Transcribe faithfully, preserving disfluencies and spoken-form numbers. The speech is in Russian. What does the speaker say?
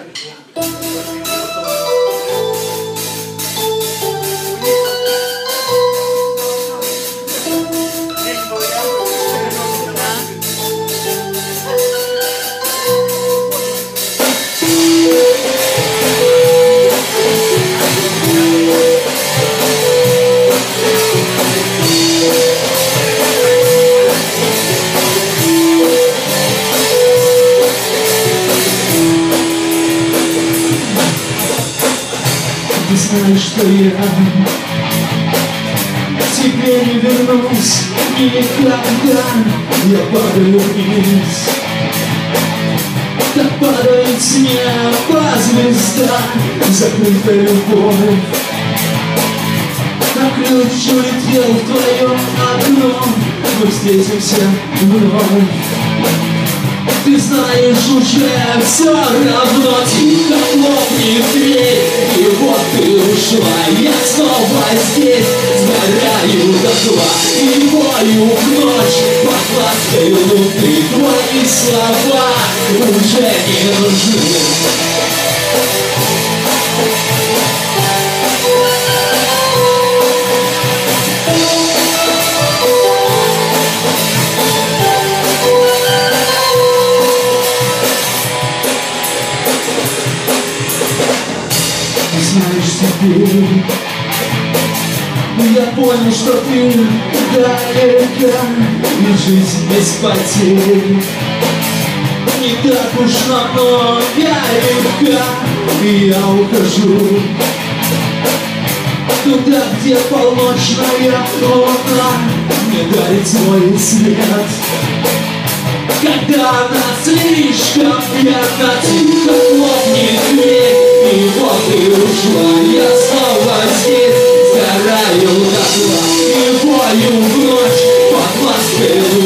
Ты знаешь, что я к тебе не вернусь никогда. Я падаю вниз, так падает с неба звезда. Закрытая любовь, как ключ улетел в твое окно. Мы встретимся вновь. Ты знаешь, уже все равно. Тихо хлопнет дверь, и вот ты ушла. Я снова здесь, сгораю дотла. И бою в ночь под лаской луны. Твои слова уже не нужны. Знаешь, теперь я понял, что ты далека, и жизнь без потерь не так уж намного легка. И я ухожу туда, где полночная луна мне дарит свой свет. Когда она слишком ярко, тихо хлопнет дверь, и вот ты ушла. Я снова здесь, сгораю дотла. И бою в ночь под лаской